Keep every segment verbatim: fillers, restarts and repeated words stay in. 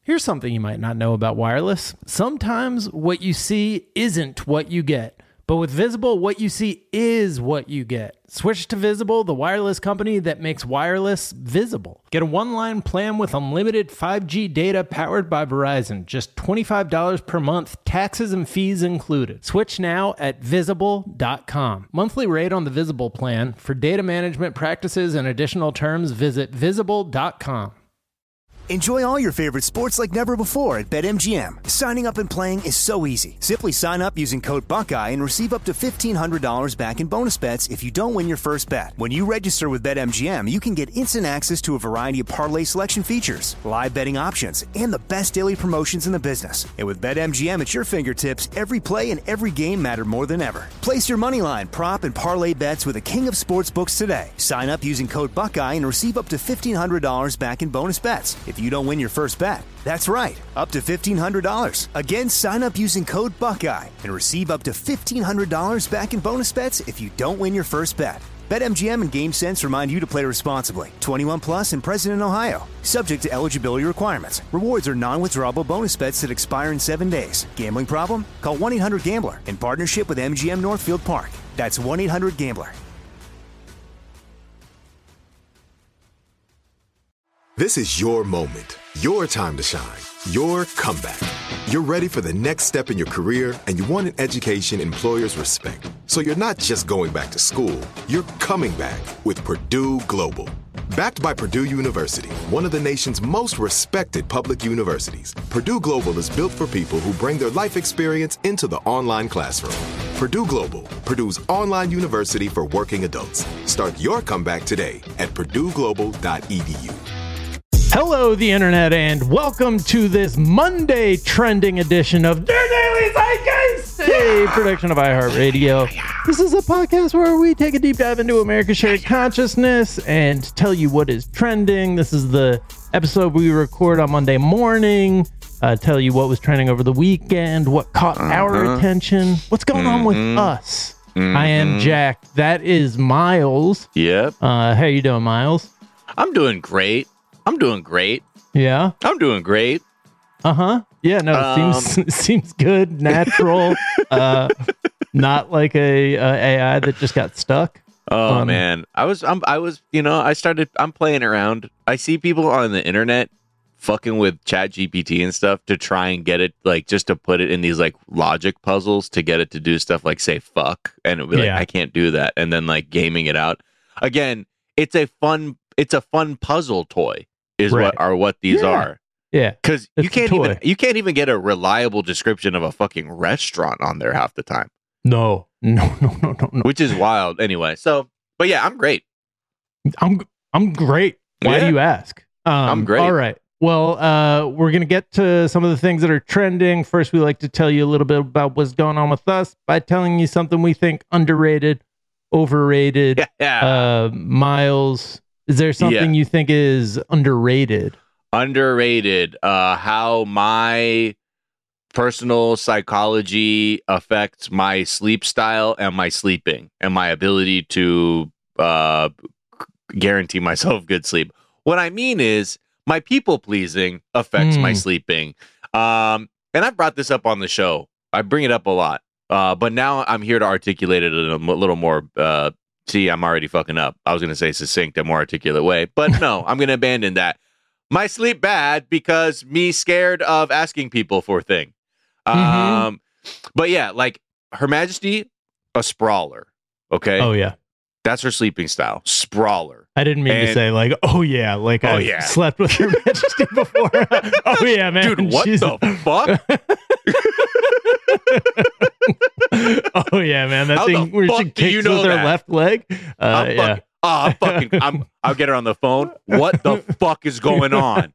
Here's something you might not know about wireless. Sometimes what you see isn't what you get. But with Visible, what you see is what you get. Switch to Visible, the wireless company that makes wireless visible. Get a one-line plan with unlimited five G data powered by Verizon. Just twenty-five dollars per month, taxes and fees included. Switch now at visible dot com. Monthly rate on the Visible plan. For data management practices and additional terms, visit visible dot com. Enjoy all your favorite sports like never before at BetMGM. Signing up and playing is so easy. Simply sign up using code Buckeye and receive up to fifteen hundred dollars back in bonus bets if you don't win your first bet. When you register with BetMGM, you can get instant access to a variety of parlay selection features, live betting options, and the best daily promotions in the business. And with BetMGM at your fingertips, every play and every game matter more than ever. Place your moneyline, prop, and parlay bets with the king of sportsbooks today. Sign up using code Buckeye and receive up to fifteen hundred dollars back in bonus bets if you don't win your first bet. That's right, up to fifteen hundred dollars. Again, sign up using code Buckeye and receive up to fifteen hundred dollars back in bonus bets if you don't win your first bet. BetMGM and GameSense remind you to play responsibly. twenty-one plus and present in Ohio. Subject to eligibility requirements. Rewards are non-withdrawable bonus bets that expire in seven days. Gambling problem? Call one eight hundred gambler in partnership with M G M Northfield Park. That's one eight hundred gambler. This is your moment, your time to shine, your comeback. You're ready for the next step in your career, and you want an education employers respect. So you're not just going back to school, you're coming back with Purdue Global. Backed by Purdue University, one of the nation's most respected public universities, Purdue Global is built for people who bring their life experience into the online classroom. Purdue Global, Purdue's online university for working adults. Start your comeback today at purdue global dot e d u. Hello, the internet, and welcome to this Monday trending edition of Their Daily Zeitgeist, a production of iHeartRadio. This is a podcast where we take a deep dive into America's shared consciousness and tell you what is trending. This is the episode we record on Monday morning, uh, tell you what was trending over the weekend, what caught uh-huh. our attention, what's going mm-hmm. on with us. Mm-hmm. I am Jack. That is Miles. Yep. Uh, how you doing, Miles? I'm doing great. I'm doing great. Yeah? I'm doing great. Uh-huh. Yeah, no, it um, seems seems good, natural, uh, not like a, a A I that just got stuck. Oh, um, man. I was, I'm, I was, you know, I started, I'm playing around. I see people on the internet fucking with Chat G P T and stuff to try and get it, like, just to put it in these, like, logic puzzles to get it to do stuff like, say, fuck. And it would be yeah. like, I can't do that. And then, like, gaming it out. Again, it's a fun, it's a fun puzzle toy. Is right. what are what these yeah. are. Yeah. Because you can't even you can't even get a reliable description of a fucking restaurant on there half the time. No. No, no, no, no, no. Which is wild anyway. So but yeah, I'm great. I'm I'm great. Why yeah. do you ask? Um, I'm great. All right. Well, uh, we're gonna get to some of the things that are trending. First, we like to tell you a little bit about what's going on with us by telling you something we think underrated, overrated. Yeah. Uh, Miles, is there something yeah. you think is underrated? Underrated. Uh, how my personal psychology affects my sleep style and my sleeping and my ability to uh, guarantee myself good sleep. What I mean is my people pleasing affects mm. my sleeping. Um, and I've brought this up on the show. I bring it up a lot. Uh, but now I'm here to articulate it in a little more. Uh, see, I'm already fucking up. I was going to say succinct, a more articulate way. But no, I'm going to abandon that. My sleep bad because me scared of asking people for thing. Um, mm-hmm. But yeah, like Her Majesty, a sprawler. Okay. Oh yeah, that's her sleeping style. Sprawler. I didn't mean and, to say like, oh yeah, like I oh, yeah. slept with Her Majesty before. Oh yeah, man. Dude, what She's the a- fuck? Oh yeah, man. That How thing where she kicks you know with her that? left leg. Uh, I'm yeah. fucking, oh, I'm fucking. I'm. I'll get her on the phone. What the fuck is going on?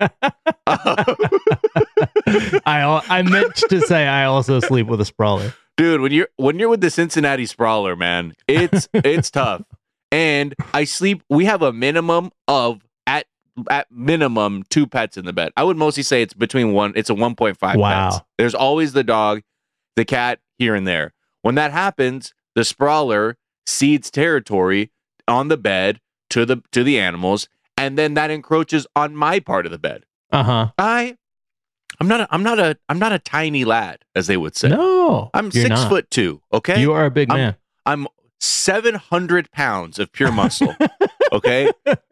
I I meant to say I also sleep with a sprawler, dude. When you're when you're with the Cincinnati sprawler, man, it's it's tough. And I sleep. We have a minimum of at at minimum two pets in the bed. I would mostly say it's between one. It's a one point five. Wow. Pets. There's always the dog, the cat here and there. When that happens, the sprawler cedes territory on the bed to the to the animals, and then that encroaches on my part of the bed. Uh-huh. I I'm not a, I'm not a I'm not a tiny lad, as they would say. No, I'm you're six not. foot two. Okay, You are a big I'm, man. I'm seven hundred pounds of pure muscle. Okay,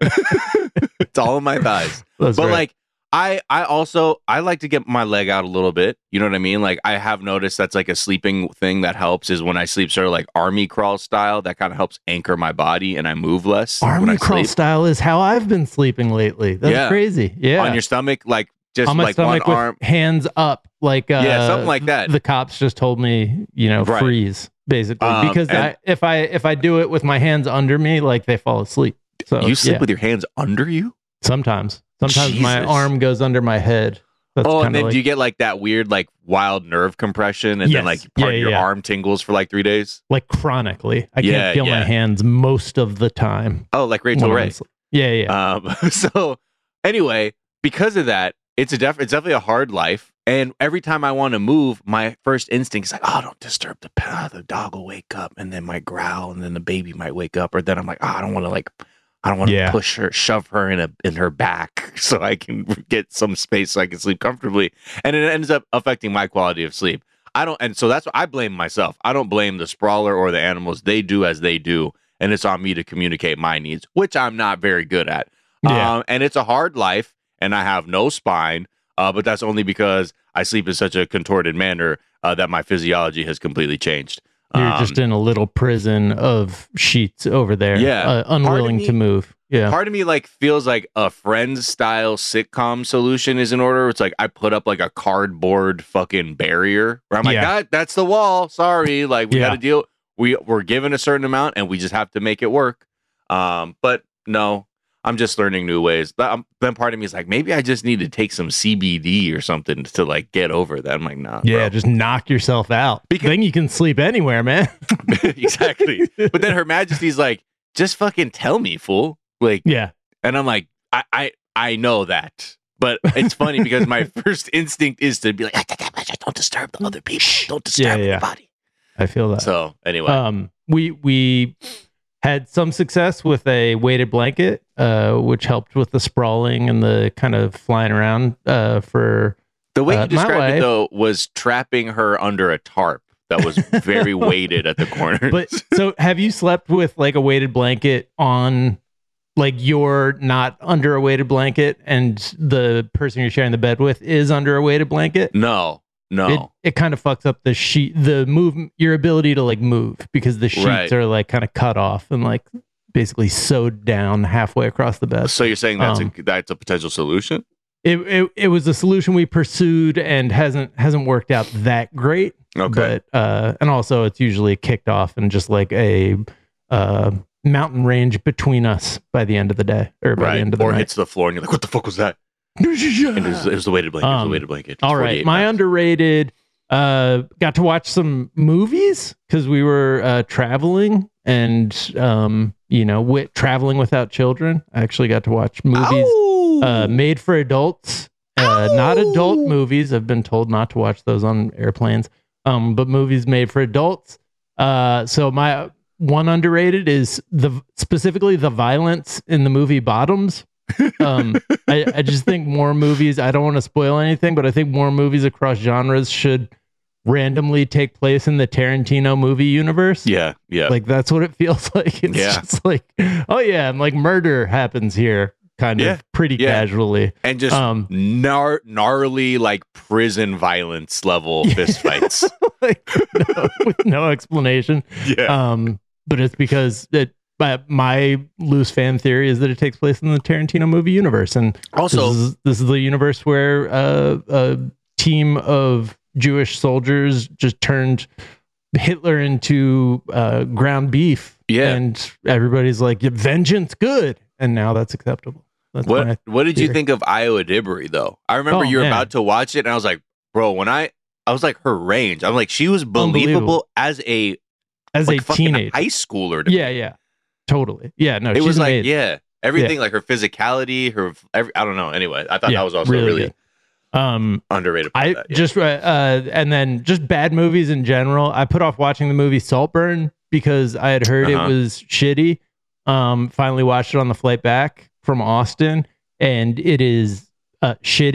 it's all in my thighs. That's but right. like I I also I like to get my leg out a little bit. You know what I mean? Like I have noticed that's like a sleeping thing that helps is when I sleep sort of like army crawl style. That kind of helps anchor my body and I move less. when Army I crawl sleep. style is how I've been sleeping lately. That's Yeah. crazy. Yeah. On your stomach, like just on my like stomach one with arm. hands up, like uh, Yeah, something like that. The cops just told me, you know, Right. freeze basically Um, because and- I, if I if I do it with my hands under me, like they fall asleep. So You sleep yeah, with your hands under you? sometimes. Sometimes my Jesus. arm goes under my head. That's Oh, and kinda then like, do you get like that weird, like wild nerve compression, and Yes. then like part Yeah, of your yeah. arm tingles for like three days? like chronically. I Yeah, can't feel my yeah. hands most of the time. Oh, like Rachel when I'm Ray. asleep. Yeah, yeah. Um, so anyway, because of that, it's a def- it's definitely a hard life. And every time I want to move, my first instinct is like, oh, don't disturb the pet. The dog will wake up and then might growl, and then the baby might wake up. Or then I'm like, oh, I don't want to like, I don't want to Yeah. push her, shove her in a in her back so I can get some space so I can sleep comfortably. And it ends up affecting my quality of sleep. I don't, and so that's what I blame myself. I don't blame the sprawler or the animals. They do as they do, and it's on me to communicate my needs, which I'm not very good at. Yeah. Um, and it's a hard life, and I have no spine, uh, but that's only because I sleep in such a contorted manner uh, that my physiology has completely changed. You're Um, just in a little prison of sheets over there. Yeah. uh, unwilling me- to move. Yeah. Part of me like feels like a Friends style sitcom solution is in order. It's like I put up like a cardboard fucking barrier where I'm like, Yeah. God, that's the wall. Sorry, like we Yeah. got to deal. We we're given a certain amount and we just have to make it work. Um, but no, I'm just learning new ways. But um, then part of me is like, maybe I just need to take some C B D or something to like get over that. I'm like, nah, Yeah, bro. just knock yourself out. Because- then you can sleep anywhere, man. exactly. But then Her Majesty's like, just fucking tell me, fool. Like, Yeah. and I'm like, I, I, I know that. But it's funny because my first instinct is to be like, don't disturb the other people. Don't disturb Yeah, yeah. the body. I feel that. So anyway, Um, we we had some success with a weighted blanket, uh, which helped with the sprawling and the kind of flying around. Uh, for the way uh, you my described it wife- though was trapping her under a tarp that was very weighted at the corner. but so have you slept with like a weighted blanket on? Like you're not under a weighted blanket, and the person you're sharing the bed with is under a weighted blanket. no, no. It it kind of fucks up the sheet, the move, your ability to like move because the sheets Right. are like kind of cut off and like basically sewed down halfway across the bed. so you're saying that's um, a that's a potential solution? It, it it was a solution we pursued and hasn't hasn't worked out that great. Okay. But uh, and also it's usually kicked off in just like a uh mountain range between us by the end of the day or by the Right. end of the Or night. hits the floor and you're like, what the fuck was that? And it was, it was the weighted blanket. it was Um, the weighted blanket. It's All right, forty-eight my pounds. underrated. Uh, got to watch some movies because we were uh, traveling and um, you know, with traveling without children. I actually got to watch movies uh, made for adults, uh, not adult movies. I've been told not to watch those on airplanes. Um, but movies made for adults. Uh, so my one underrated is the specifically the violence in the movie Bottoms. um I, I just think more movies, I don't want to spoil anything, but I think more movies across genres should randomly take place in the Tarantino movie universe. Yeah, yeah. Like that's what it feels like. It's Yeah. just like, oh yeah, and like murder happens here kind Yeah, of pretty yeah. casually. and just um, gnar- gnarly, like prison violence level fist fights. Like no, with no explanation. Yeah. Um, but it's because it my, my loose fan theory is that it takes place in the Tarantino movie universe, and Also- this is, this is the universe where uh, a team of Jewish soldiers just turned Hitler into uh, ground beef. Yeah. And everybody's like, vengeance, good, and now that's acceptable. That's What my What did you theory. think of Iowa Dibbery though? I remember Oh, you were man. about to watch it, and I was like, bro, when I I was like, her range. I'm like, she was believable Unbelievable. as a as like a fucking teenager? high schooler. To Yeah, yeah, totally. Yeah, no, it she's was like, amazing. yeah, everything, like her physicality, her every. I don't know. Anyway, I thought Yeah, that was also really really, good. Um, underrated. part I of that, yeah. just uh, uh, and then just bad movies in general. I put off watching the movie Saltburn because I had heard Uh-huh. it was shitty. Um, finally watched it on the flight back from Austin, and it is uh, shitty,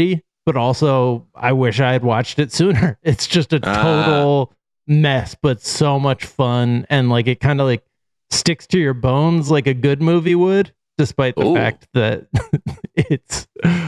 but also I wish I had watched it sooner. It's just a total uh. mess, but so much fun, and like it kind of like sticks to your bones like a good movie would, despite the Ooh. fact that it's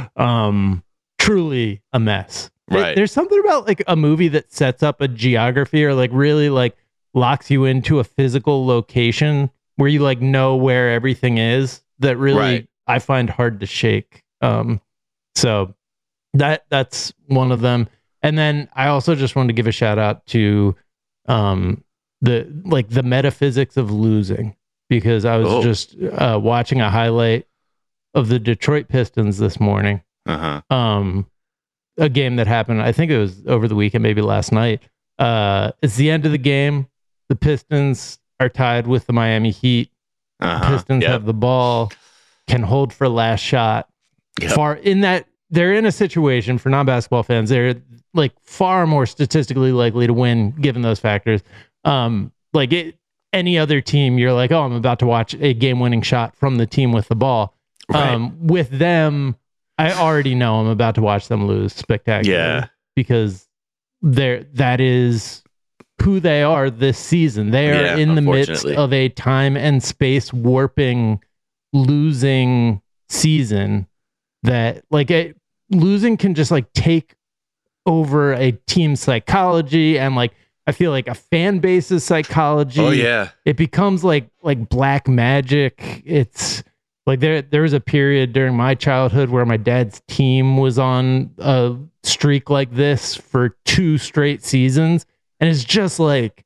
um truly a mess. Right. It, there's something about like a movie that sets up a geography or like really like locks you into a physical location where you like know where everything is that really right. I find hard to shake. Um, so that that's one of them. And then I also just wanted to give a shout out to um the like the metaphysics of losing, because I was oh. just uh, watching a highlight of the Detroit Pistons this morning. Uh-huh. Um, a game that happened, I think it was over the weekend, maybe last night. Uh, it's the end of the game. The Pistons are tied with the Miami Heat. Uh-huh. The Pistons yep. have the ball, can hold for last shot. Yep. Far in that they're in a situation for non-basketball fans. They're like far more statistically likely to win given those factors. Um, like it, any other team, you're like, oh, I'm about to watch a game-winning shot from the team with the ball. Right. Um, with them, I already know I'm about to watch them lose spectacularly. Yeah, because they're that is who they are this season. They are yeah, in the midst of a time and space warping, losing season that like it, losing can just like take over a team's psychology and like. I feel like a fan base's psychology. Oh yeah. It becomes like like black magic. It's like there there was a period during my childhood where my dad's team was on a streak like this for two straight seasons. And it's just like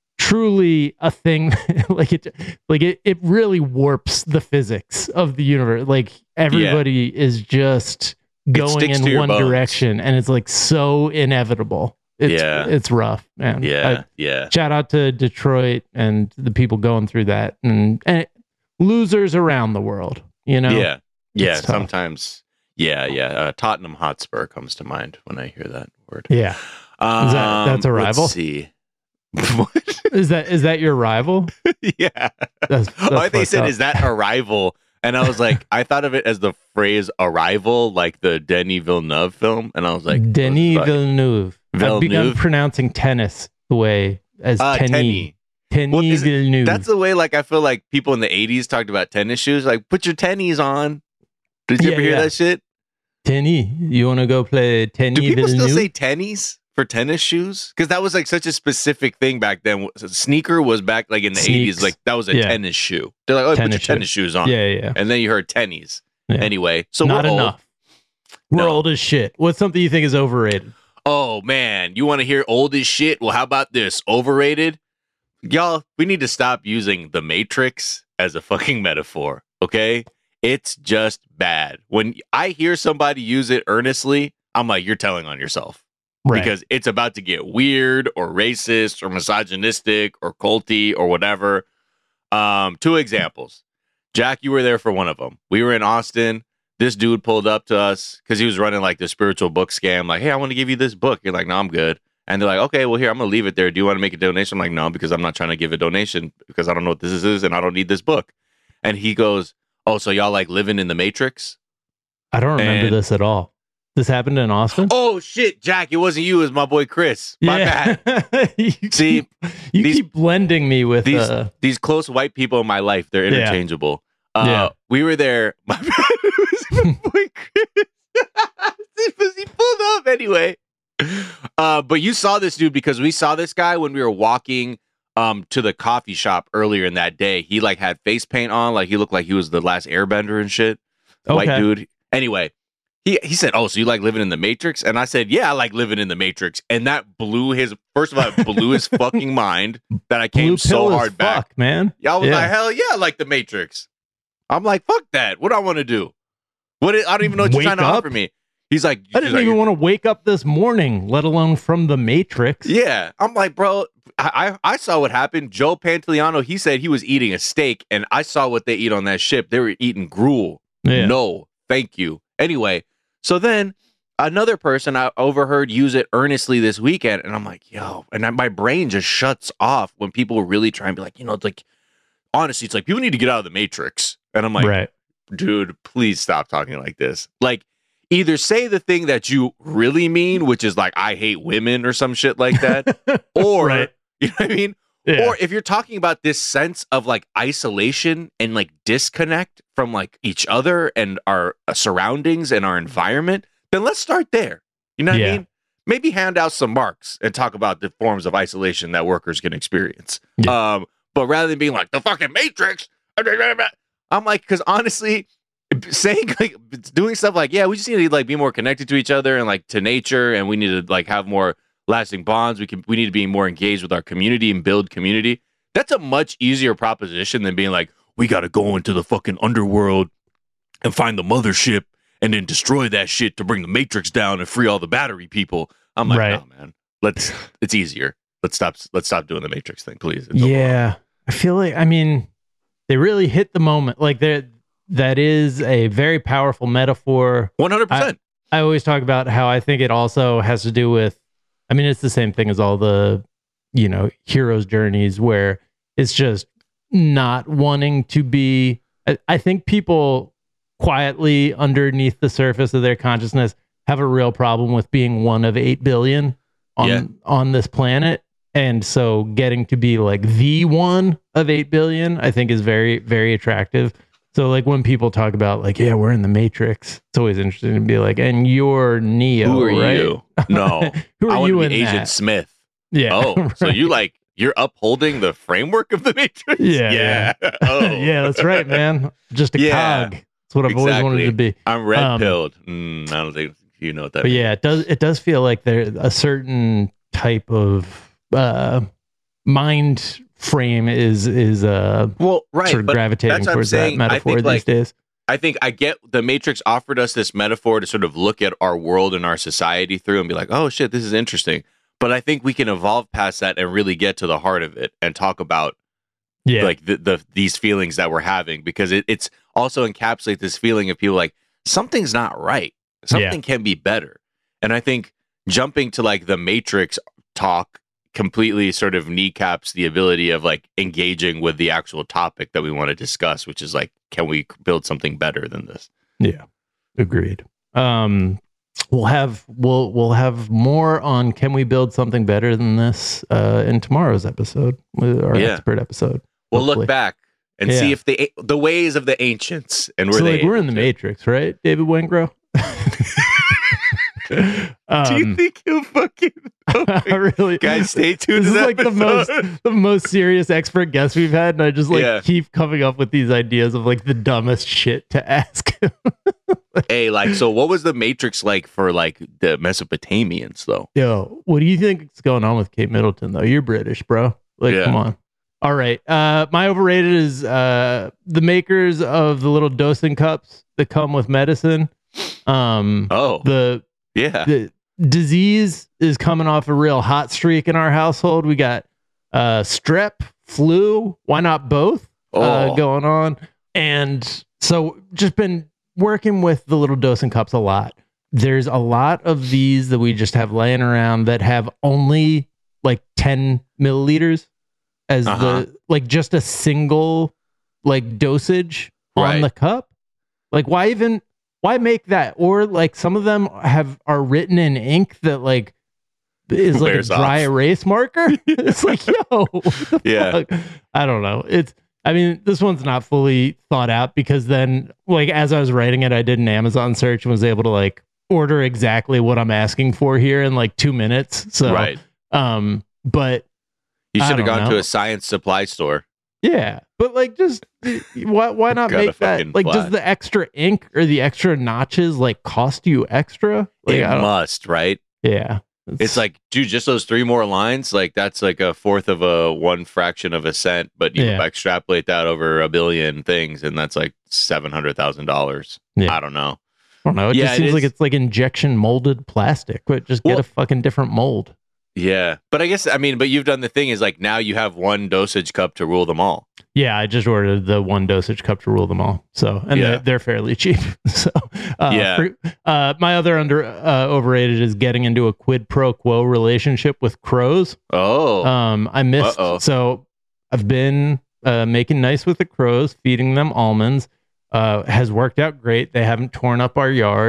truly a thing like it like it, it really warps the physics of the universe. Like everybody yeah. is just going in one bones. direction, and it's like so inevitable. It's, yeah, it's rough, man. Yeah, I, yeah. Shout out to Detroit and the people going through that, and, and losers around the world. You know, yeah, yeah. It's sometimes, tough. yeah, yeah. Uh, Tottenham Hotspur comes to mind when I hear that word. Yeah, um, is that that's a rival? Let's see, what? is that is that your rival? yeah. That's, that's oh, I think they said, up. "Is that a rival?" And I was like, I thought of it as the phrase "arrival," like the Denis Villeneuve film, and I was like, Denis Villeneuve. Villeneuve. I've begun pronouncing tennis the way as uh, tennis. Tennis well, Villeneuve. That's the way, like, I feel like people in the eighties talked about tennis shoes. Like, put your tennies on. Did you yeah, ever hear yeah. that shit? Tennis. You want to go play tennis? Do people Villeneuve? still say tennies for tennis shoes? Because that was like such a specific thing back then. Sneaker was back like in the Sneaks. eighties. Like, that was a yeah. tennis shoe. They're like, oh, tennis put your tennis shoe. shoes on. Yeah, yeah. And then you heard tennies. Yeah. Anyway, so not we're enough. Old. We're no. old as shit. What's something you think is overrated? Oh, man. You want to hear old as shit? Well, how about this? Overrated? Y'all, we need to stop using The Matrix as a fucking metaphor, okay? It's just bad. When I hear somebody use it earnestly, I'm like, you're telling on yourself. Right. Because it's about to get weird or racist or misogynistic or culty or whatever. Um, two examples. Jack, you were there for one of them. We were in Austin. This dude pulled up to us because he was running like the spiritual book scam. Like, hey, I want to give you this book. You're like, no, I'm good. And they're like, okay, well, here, I'm going to leave it there. Do you want to make a donation? I'm like, no, because I'm not trying to give a donation because I don't know what this is and I don't need this book. And he goes, oh, so y'all like living in the Matrix? I don't remember and, this at all. This happened in Austin? Oh, shit, Jack, it wasn't you. It was my boy Chris. My yeah. bad. you See, keep, you these, keep blending me with these, uh, these close white people in my life. They're interchangeable. Yeah. Uh, yeah. We were there. My bad. It was my boy Chris. He pulled up anyway. Uh, but you saw this dude because we saw this guy when we were walking um, to the coffee shop earlier in that day. He like had face paint on, like he looked like he was the last airbender and shit. Okay. White dude. Anyway, he he said, "Oh, so you like living in the Matrix?" And I said, "Yeah, I like living in the Matrix." And that blew his first of all, it blew his fucking mind that I came Blue so pill hard as back, fuck, man. Yeah, I was yeah. like, "Hell yeah, I like the Matrix." I'm like, "Fuck that! What do I want to do? What? I don't even know what Wake you're trying to up? offer me." He's like, I didn't like, even want to wake up this morning, let alone from the Matrix. Yeah. I'm like, bro, I, I I saw what happened. Joe Pantoliano, he said he was eating a steak, and I saw what they eat on that ship. They were eating gruel. Yeah. No, thank you. Anyway, so then another person I overheard use it earnestly this weekend, and I'm like, yo, and I, my brain just shuts off when people really try and be like, you know, it's like, honestly, it's like people need to get out of the Matrix. And I'm like, right. dude, please stop talking like this. Like, either say the thing that you really mean, which is like, I hate women or some shit like that, or, Right. you know what I mean? Yeah. Or if you're talking about this sense of like isolation and like disconnect from like each other and our uh, surroundings and our environment, then let's start there. You know what Yeah. I mean? Maybe hand out some marks and talk about the forms of isolation that workers can experience. Yeah. Um, but rather than being like the fucking Matrix, I'm like, because honestly, saying like doing stuff like, yeah, we just need to like be more connected to each other and like to nature, and we need to like have more lasting bonds. We can we need to be more engaged with our community and build community. That's a much easier proposition than being like, we got to go into the fucking underworld and find the mothership and then destroy that shit to bring the Matrix down and free all the battery people. I'm like, Right. no, man, let's it's easier. Let's stop. Let's stop doing the Matrix thing, please. It's Yeah. I feel like, I mean, they really hit the moment. Like there, that is a very powerful metaphor. one hundred percent. I always talk about how I think it also has to do with, I mean, it's the same thing as all the, you know, heroes' journeys where it's just not wanting to be, I, I think people quietly underneath the surface of their consciousness have a real problem with being one of eight billion on, Yeah. on this planet. And so getting to be like the one of eight billion, I think is very, very attractive. So like when people talk about like, yeah, we're in the Matrix, it's always interesting to be like, and you're Neo, Who are right? you? No, Who are I want you to in be Agent that? Smith. Yeah. Oh, so right. you like you're upholding the framework of the Matrix? Yeah, yeah. Oh, yeah, that's right, man. Just a Yeah, cog. That's what I've always wanted exactly. to be. I'm red Um, pilled. Mm, I don't think you know what that But means. yeah, it does it does feel like there a certain type of uh mind frame is is uh Well, right, sort of but gravitating that's what I'm towards that saying. I metaphor think, these like, days. I think I get the Matrix offered us this metaphor to sort of look at our world and our society through and be like, oh shit, this is interesting. But I think we can evolve past that and really get to the heart of it and talk about Yeah. like the, the these feelings that we're having, because it, it's also encapsulate this feeling of people like something's not right. Something can be better. And I think jumping to like the Matrix talk completely sort of kneecaps the ability of like engaging with the actual topic that we want to discuss, which is like, can we build something better than this? Yeah, agreed. Um, we'll have we'll we'll have more on can we build something better than this uh, in tomorrow's episode, with our Yeah. expert episode. We'll hopefully. look back and Yeah. see if the the ways of the ancients and were So they like we're in able the to- Matrix, right, David Wengro? um, Do you think he'll fucking I really, guys stay tuned This to is that like the most episode? the most serious expert guest we've had, and I just like Yeah. keep coming up with these ideas of like the dumbest shit to ask. Hey, like, so what was the Matrix like for like the Mesopotamians though? Yo, what do you think is going on with Kate Middleton though? You're British, bro. Like, Yeah. come on. All right. Uh, my overrated is uh the makers of the little dosing cups that come with medicine. Um, Oh, the yeah. the disease is coming off a real hot streak in our household. We got uh strep, flu, why not both? Uh, Oh. going on. And so just been working with the little dosing cups a lot. There's a lot of these that we just have laying around that have only like ten milliliters as Uh-huh. the like just a single like dosage on Right. the cup. Like why even why make that? Or like some of them have are written in ink that like is like a Wears dry off. erase marker. It's like, yo, what the Yeah. fuck? I don't know. It's I mean, this one's not fully thought out because then like as I was writing it, I did an Amazon search and was able to like order exactly what I'm asking for here in like two minutes. So Right. um, but You I should have don't gone to know. a science supply store. yeah, but like just why why not Got a make that fucking like does flash. the extra ink or the extra notches like cost you extra? Like It I don't, must, right? yeah. It's like, dude, just those three more lines, like that's like a fourth of a one fraction of a cent, but you Yeah. extrapolate that over a billion things, and that's like seven hundred thousand dollars. Yeah. I don't know. I don't know. It Yeah, just it seems like is. it's like injection molded plastic. But just get Well- a fucking different mold. Yeah, but I guess I mean, but you've done the thing is like now you have one dosage cup to rule them all. Yeah, I just ordered the one dosage cup to rule them all. So, and Yeah. they're, they're fairly cheap. So, uh, Yeah. for- uh, my other under uh, overrated is getting into a quid pro quo relationship with crows. Oh, Um, I missed. Uh-oh. So, I've been uh, making nice with the crows, feeding them almonds. Uh, has worked out great. They haven't torn up our yard.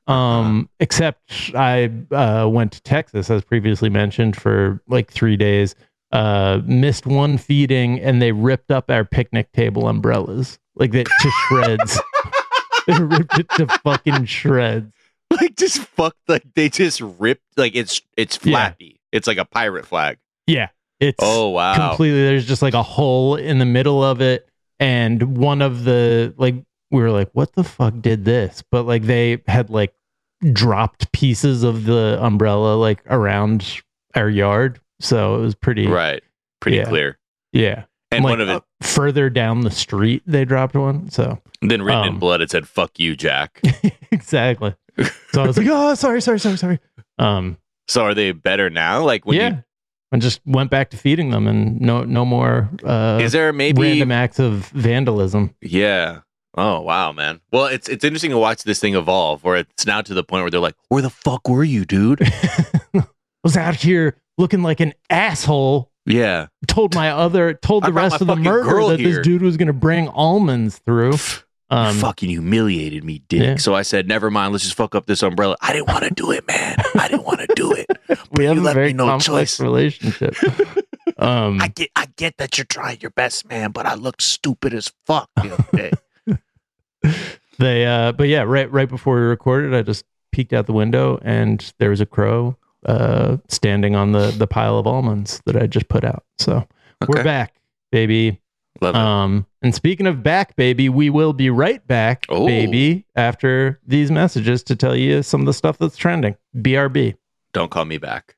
Um, except I uh, went to Texas, as previously mentioned, for like three days. Uh, missed one feeding, and they ripped up our picnic table umbrellas, like that to shreds. They ripped it to fucking shreds. Like just fucked. Like they just ripped. Like it's it's flappy. Yeah. It's like a pirate flag. Yeah, it's oh wow. Completely. There's just like a hole in the middle of it, and one of the like we were like, what the fuck did this? But like they had like dropped pieces of the umbrella like around our yard. So it was pretty right, pretty yeah, clear. Yeah, and like, one of it uh, further down the street, they dropped one. So then, written um, in blood, it said "fuck you, Jack." Exactly. So I was like, "Oh, sorry, sorry, sorry, sorry." Um. So are they better now? Like when yeah, you and just went back to feeding them, and no, no more. Uh, is there maybe random acts of vandalism? Yeah. Oh wow, man. Well, it's it's interesting to watch this thing evolve, where it's now to the point where they're like, "Where the fuck were you, dude?" I was out here looking like an asshole. Yeah. Told my other, told the rest of the murder that here. this dude was going to bring almonds through. Um, you fucking humiliated me, dick. Yeah. So I said, never mind. Let's just fuck up this umbrella. I didn't want to do it, man. I didn't want to do it. We have a very no complex choice. relationship. um, I get, I get that you're trying your best, man, but I looked stupid as fuck the other day. They, uh, but yeah, right, right before we recorded, I just peeked out the window and there was a crow uh standing on the the pile of almonds that I just put out. So okay. We're back, baby. Love it. Um and speaking of back, baby, we will be right back, oh. baby, after these messages to tell you some of the stuff that's trending. B R B. Don't call me back.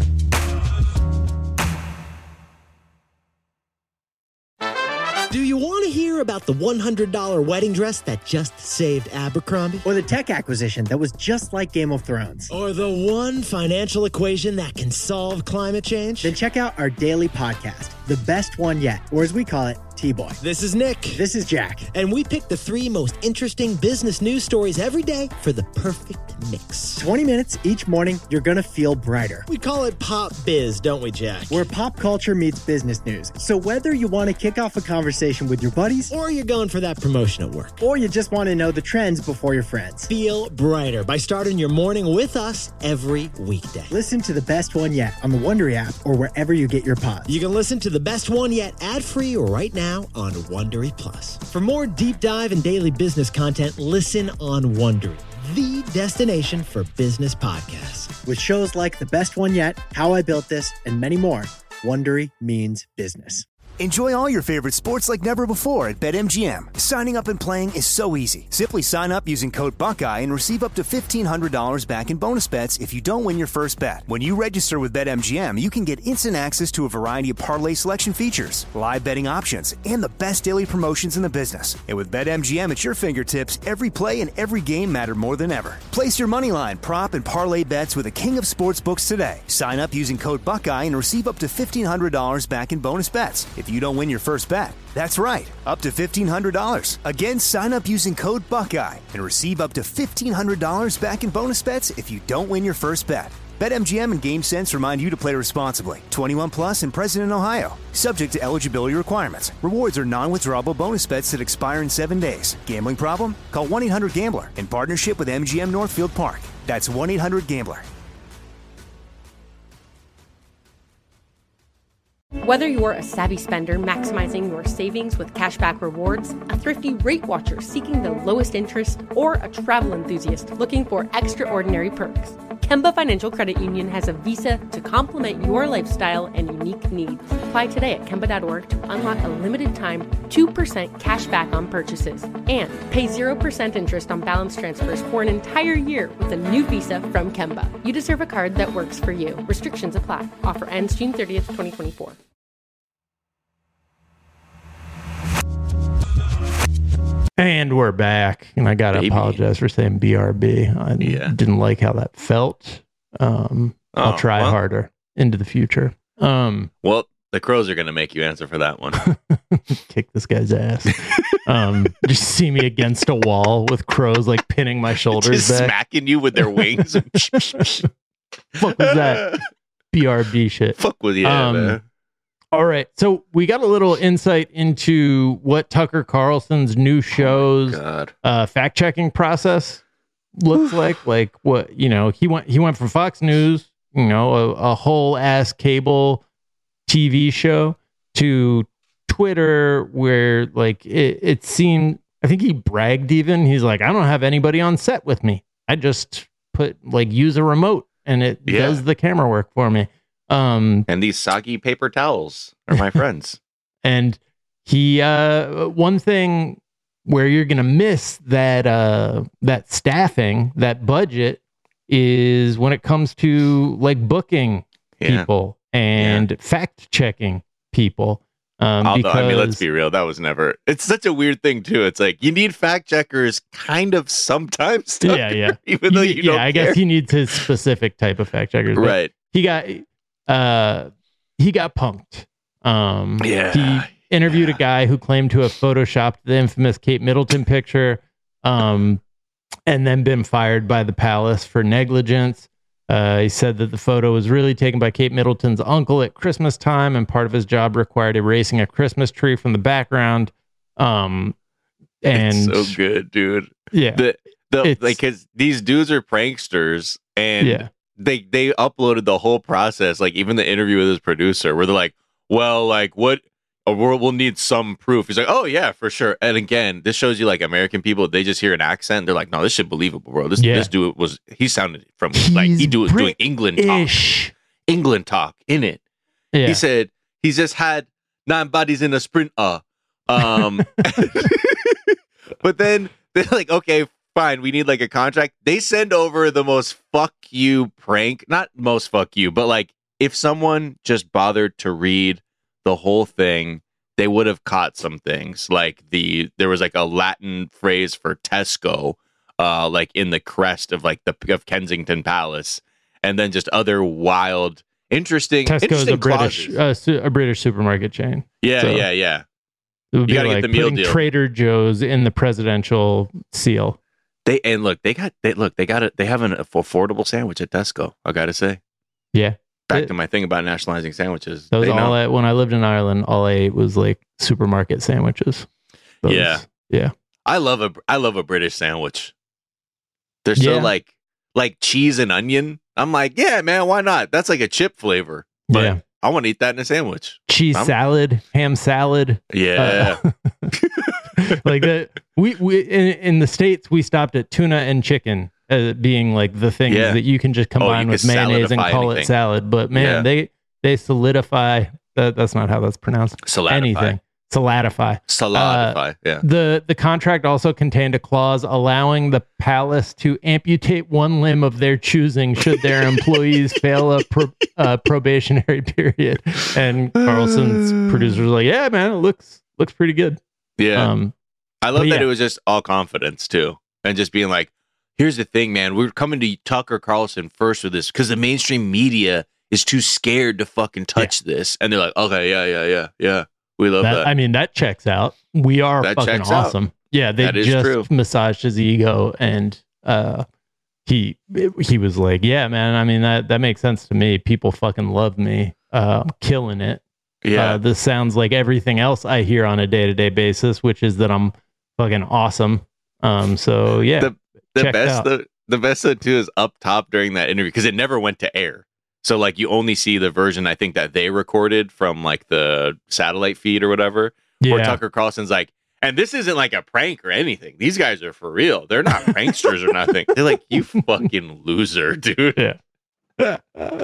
Do you want to hear about the one hundred dollars wedding dress that just saved Abercrombie? Or the tech acquisition that was just like Game of Thrones? Or the one financial equation that can solve climate change? Then check out our daily podcast, The Best One Yet, or as we call it, T-Boy. This is Nick. This is Jack. And we pick the three most interesting business news stories every day for the perfect mix. twenty minutes each morning, you're going to feel brighter. We call it Pop Biz, don't we, Jack? Where pop culture meets business news. So whether you want to kick off a conversation with your buddies, or you're going for that promotion at work, or you just want to know the trends before your friends, feel brighter by starting your morning with us every weekday. Listen to The Best One Yet on the Wondery app or wherever you get your pods. You can listen to The Best One Yet ad-free right now on Wondery Plus. For more deep dive and daily business content, listen on Wondery, the destination for business podcasts. With shows like The Best One Yet, How I Built This, and many more, Wondery means business. Enjoy all your favorite sports like never before at BetMGM. Signing up and playing is so easy. Simply sign up using code Buckeye and receive up to fifteen hundred dollars back in bonus bets if you don't win your first bet. When you register with BetMGM, you can get instant access to a variety of parlay selection features, live betting options, and the best daily promotions in the business. And with BetMGM at your fingertips, every play and every game matter more than ever. Place your moneyline, prop, and parlay bets with the king of sportsbooks today. Sign up using code Buckeye and receive up to fifteen hundred dollars back in bonus bets if you don't win your first bet. That's right, up to fifteen hundred dollars. Again, sign up using code Buckeye and receive up to fifteen hundred dollars back in bonus bets if you don't win your first bet. BetMGM and GameSense remind you to play responsibly. twenty-one plus and present in Ohio. Subject to eligibility requirements. Rewards are non-withdrawable bonus bets that expire in seven days. Gambling problem? Call one eight hundred gambler in partnership with M G M Northfield Park. That's one eight hundred gambler. Whether you're a savvy spender maximizing your savings with cashback rewards, a thrifty rate watcher seeking the lowest interest, or a travel enthusiast looking for extraordinary perks, Kemba Financial Credit Union has a visa to complement your lifestyle and unique needs. Apply today at Kemba dot org to unlock a limited-time two percent cash back on purchases and pay zero percent interest on balance transfers for an entire year with a new visa from Kemba. You deserve a card that works for you. Restrictions apply. Offer ends June thirtieth, twenty twenty-four. And we're back. And I got to apologize for saying B R B. I yeah. didn't like how that felt. Um, oh, I'll try well, harder into the future. Um, well, the crows are going to make you answer for that one. Kick this guy's ass. um, just see me against a wall with crows like pinning my shoulders just back. Smacking you with their wings. Fuck was that? B R B shit. Fuck with you, um, man. All right, so we got a little insight into what Tucker Carlson's new show's oh uh, fact-checking process looks like. Like what, you know, he went he went from Fox News, you know, a, a whole ass cable T V show, to Twitter, where like it, it seemed, I think he bragged even. He's like, I don't have anybody on set with me. I just put like use a remote and it Yeah. does the camera work for me. Um, And these soggy paper towels are my friends. and he, uh, one thing where you're gonna miss that uh, that staffing, that budget, is when it comes to like booking Yeah. people and fact checking people. Um, Although, because, I mean, let's be real. That was never. It's such a weird thing too. It's like you need fact checkers, kind of sometimes. Tucker, yeah, yeah. Even though you yeah, don't I care. guess he needs his specific type of fact checkers. but Right. He got, uh, he got punked. Um, Yeah, He interviewed a guy who claimed to have photoshopped the infamous Kate Middleton picture, um, and then been fired by the palace for negligence. Uh, he said that the photo was really taken by Kate Middleton's uncle at Christmas time, and part of his job required erasing a Christmas tree from the background. Um, and It's so good, dude. yeah, The the It's- like because these dudes are pranksters, and yeah, they they uploaded the whole process, like even the interview with his producer, where they're like, "Well, like what? Uh, we'll, we'll need some proof." He's like, "Oh yeah, for sure." And again, this shows you like American people, they just hear an accent, they're like, "No, this shit believable, bro. This Yeah. this dude was he sounded from like he He's do doing England talk, Ish. England talk in it." Yeah. He said he's just had nine bodies in a sprint. Uh, um, but then they're like, okay, fine, we need like a contract. They send over the most fuck you prank, not most fuck you, but like if someone just bothered to read the whole thing, they would have caught some things. Like the there was like a Latin phrase for Tesco, uh, like in the crest of like the of Kensington Palace, and then just other wild. Interesting. Tesco's interesting a British clauses. uh, su- a British supermarket chain. Yeah, so- yeah, yeah. It would You be gotta get like the meal putting deal. Trader Joe's in the presidential seal. They and look, they got they look, they got it. They have an affordable sandwich at Tesco. I gotta say. Yeah, Back It- to my thing about nationalizing sandwiches. those They all know. I, when I lived in Ireland, all I ate was like supermarket sandwiches. Those- Yeah. yeah. I love a I love a British sandwich. They're so Yeah. like like cheese and onion. I'm like, yeah, man, why not? That's like a chip flavor. But Yeah. I want to eat that in a sandwich. Cheese I'm- salad, ham salad. Yeah. Uh, like that. We we in, in the States we stopped at tuna and chicken as being like the things Yeah. that you can just Oh, you combine can with mayonnaise and salidify call anything. it salad. But man, Yeah. they they solidify. That, that's not how that's pronounced. Solidify. Anything solidify. Solidify. yeah. The the contract also contained a clause allowing the palace to amputate one limb of their choosing should their employees fail a pro, uh, probationary period. And Carlson's producers were like, "Yeah, man, it looks looks pretty good." Yeah. Um, I love but that yeah. it was just all confidence too, and just being like, "Here's the thing, man. We're coming to Tucker Carlson first with this because the mainstream media is too scared to fucking touch this." And they're like, "Okay, yeah, yeah, yeah, yeah. We love that, that." I mean, that checks out. We are That fucking checks out. awesome. Yeah, they That is just true. massaged his ego, and uh, he he was like, "Yeah, man. I mean, that that makes sense to me. People fucking love me. Uh, I'm killing it." yeah. Uh, this sounds like everything else I hear on a day to day basis, which is that I'm fucking awesome. Um, so yeah, the the checked best out. the, the best though too is up top during that interview because it never went to air. So like you only see the version I think that they recorded from like the satellite feed or whatever. Where yeah, Tucker Carlson's like, and this isn't like a prank or anything. These guys are for real. They're not pranksters or nothing. They're like, you fucking loser, dude. yeah.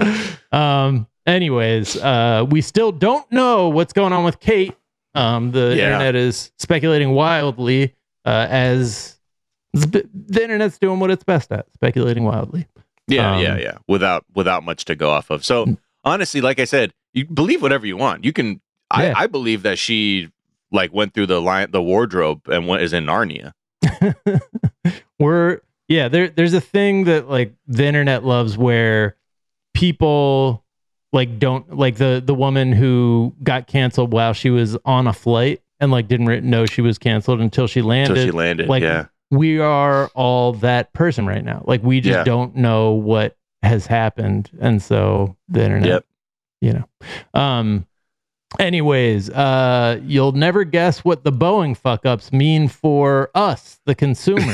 um. Anyways, uh, we still don't know what's going on with Kate. Um, the Yeah. internet is speculating wildly, uh, as the the internet's doing what it's best at, speculating wildly. Yeah, Um, yeah, yeah. Without without much to go off of. So honestly, like I said, you believe whatever you want. You can. Yeah. I, I believe that she like went through the line, the wardrobe, and what is in Narnia. We're yeah, there there's a thing that like the internet loves where people like don't like the the woman who got canceled while she was on a flight and like didn't re- know she was canceled until she landed. Until she landed. Like yeah. we are all that person right now. Like we just Yeah. don't know what has happened, and so the internet, Yep. you know. Um, Anyways, uh, you'll never guess what the Boeing fuck ups mean for us, the consumer.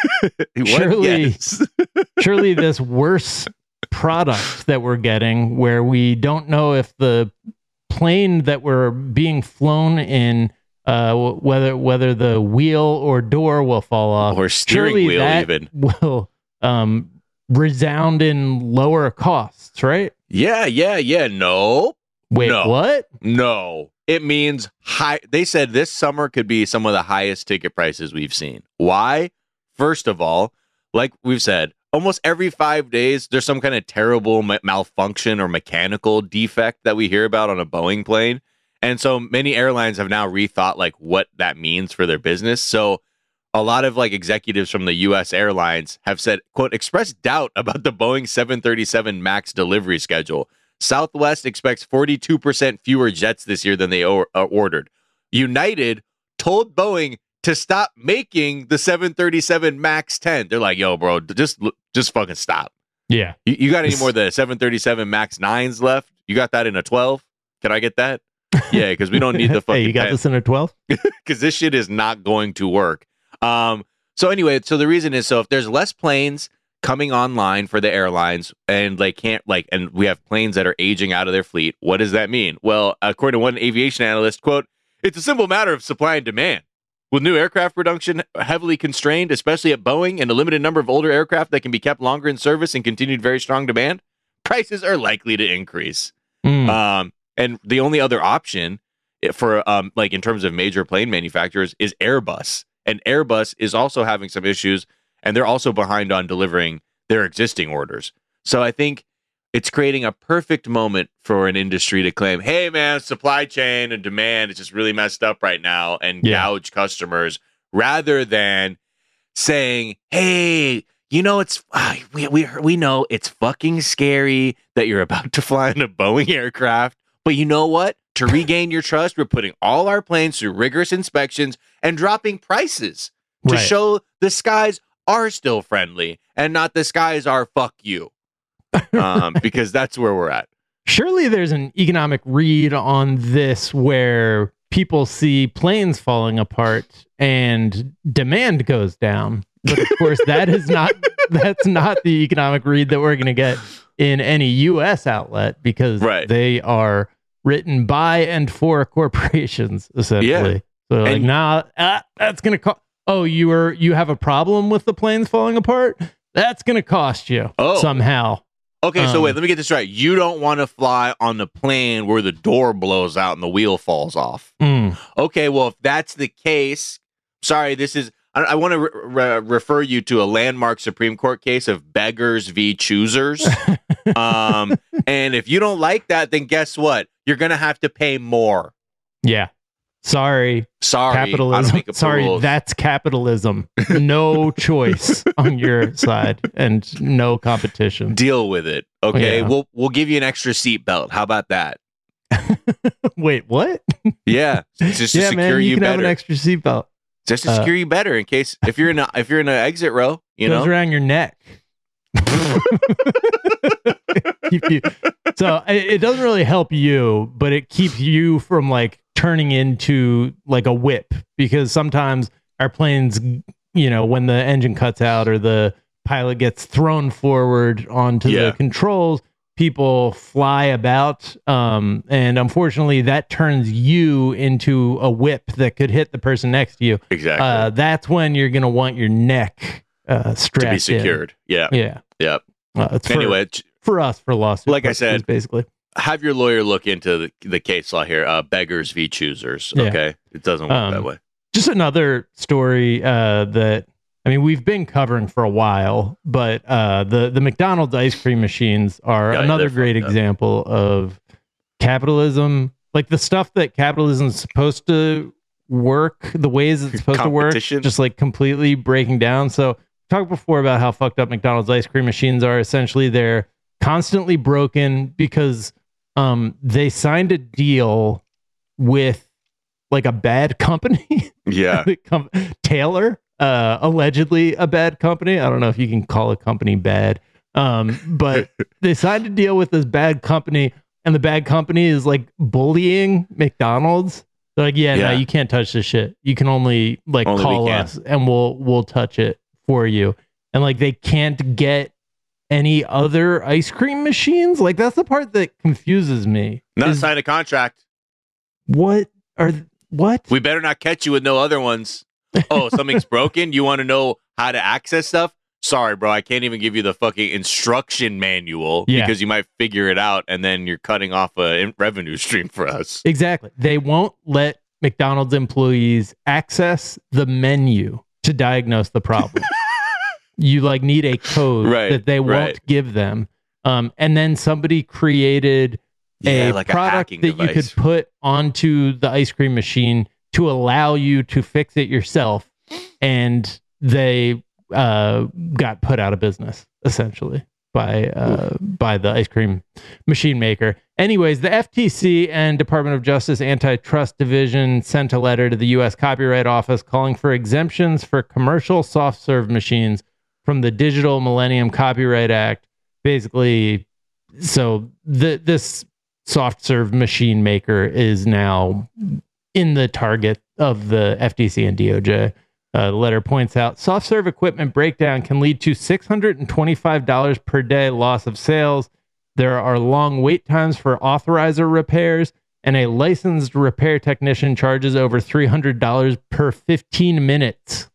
surely, surely this worse product that we're getting, where we don't know if the plane that we're being flown in, uh, whether whether the wheel or door will fall off, or steering surely wheel that even will um, resound in lower costs, right? Yeah, yeah, yeah. No. Wait, no. what? No. It means high. They said this summer could be some of the highest ticket prices we've seen. Why? First of all, like we've said, almost every five days, there's some kind of terrible ma- malfunction or mechanical defect that we hear about on a Boeing plane. And so many airlines have now rethought like what that means for their business. So a lot of like executives from the U S airlines have said, quote, expressed doubt about the Boeing seven thirty-seven MAX delivery schedule. Southwest expects forty-two percent fewer jets this year than they or- uh, ordered. United told Boeing to stop making the seven thirty-seven MAX ten. They're like, yo, bro, just just fucking stop. Yeah. You, you got any more of the seven thirty-seven MAX nines left? You got that in a twelve? Can I get that? Yeah, because we don't need the fucking Hey, you got ten. this in a twelve? Because this shit is not going to work. Um. So anyway, so the reason is, so if there's less planes coming online for the airlines and they can't like, and we have planes that are aging out of their fleet, what does that mean? Well, according to one aviation analyst, quote, it's a simple matter of supply and demand. With new aircraft production heavily constrained, especially at Boeing, and a limited number of older aircraft that can be kept longer in service and continued very strong demand, prices are likely to increase. Mm. Um, and the only other option for um, like in terms of major plane manufacturers is Airbus. And Airbus is also having some issues, and they're also behind on delivering their existing orders. So I think it's creating a perfect moment for an industry to claim, hey, man, supply chain and demand is just really messed up right now, and Yeah. gouge customers, rather than saying, hey, you know, it's uh, we, we, we know it's fucking scary that you're about to fly in a Boeing aircraft. But you know what? To regain your trust, we're putting all our planes through rigorous inspections and dropping prices to Right. show the skies are still friendly and not the skies are fuck you. Um, because that's where we're at. Surely there's an economic read on this where people see planes falling apart and demand goes down. But of course, that is not that's not the economic read that we're going to get in any U S outlet, because Right. they are written by and for corporations, essentially. So like, And- nah, ah, that's going to cost. Oh, you were you have a problem with the planes falling apart? That's going to cost you Oh. somehow. Okay, so Um, wait, let me get this right. You don't want to fly on the plane where the door blows out and the wheel falls off. Mm. Okay, well, if that's the case, sorry, this is, I, I want to re- re- refer you to a landmark Supreme Court case of Beggars v. Choosers. um, and if you don't like that, then guess what? You're going to have to pay more. Yeah. Sorry. Sorry, I don't Capitalism. make up the Sorry, rules. that's capitalism. No choice on your side and no competition. Deal with it. Okay, Yeah. we'll we'll give you an extra seatbelt. How about that? Wait, what? Yeah, just to yeah, secure man, you, you can better. have an extra seatbelt. just to uh, secure you better in case if you're in a if you're in an exit row, you Goes know. around your neck. Keep you- so it, it doesn't really help you, but it keeps you from like turning into like a whip, because sometimes our planes, you know, when the engine cuts out or the pilot gets thrown forward onto Yeah. the controls, people fly about, um, and unfortunately that turns you into a whip that could hit the person next to you. Exactly. Uh, that's when you're gonna want your neck uh, strapped to be in. secured. Yeah. Yeah. Yep. Uh, it's for, Anyway, j- for us for lawsuit. Like I purposes, said, basically. have your lawyer look into the, the case law here. Uh, beggars v. choosers. Yeah. Okay. It doesn't work Um, that way. Just another story uh, that I mean we've been covering for a while, but uh, the the McDonald's ice cream machines are Yeah, another they're great fucked up. example of capitalism. Like the stuff that capitalism is supposed to work, the ways it's supposed to work, Competition. just like completely breaking down. So talked before about how fucked up McDonald's ice cream machines are. Essentially, they're constantly broken because um, they signed a deal with like a bad company. Yeah. The com- Taylor, uh, allegedly a bad company. I don't know if you can call a company bad, um, but they signed a deal with this bad company and the bad company is like bullying McDonald's. They're like, yeah, Yeah. no, you can't touch this shit. You can only like Only we call can. us and we'll we'll touch it for you. And like they can't get any other ice cream machines. Like that's the part that confuses me. Not is sign a contract. what are what? We better not catch you with no other ones. Oh, something's broken? You want to know how to access stuff? Sorry, bro. I can't even give you the fucking instruction manual Yeah. because you might figure it out and then you're cutting off a in- revenue stream for us. Exactly. They won't let McDonald's employees access the menu to diagnose the problem. You like need a code Right, that they won't right. give them. Um, and then somebody created Yeah, a like a product hacking that you device. could put onto the ice cream machine to allow you to fix it yourself. And they uh, got put out of business essentially by uh, by the ice cream machine maker. Anyways, the F T C and Department of Justice Antitrust Division sent a letter to the U S Copyright Office calling for exemptions for commercial soft serve machines from the Digital Millennium Copyright Act. Basically, so the, this soft serve machine maker is now in the target of the F T C and D O J. Uh, the letter points out soft serve equipment breakdown can lead to six hundred twenty-five dollars per day loss of sales. There are long wait times for authorizer repairs, and a licensed repair technician charges over three hundred dollars per fifteen minutes.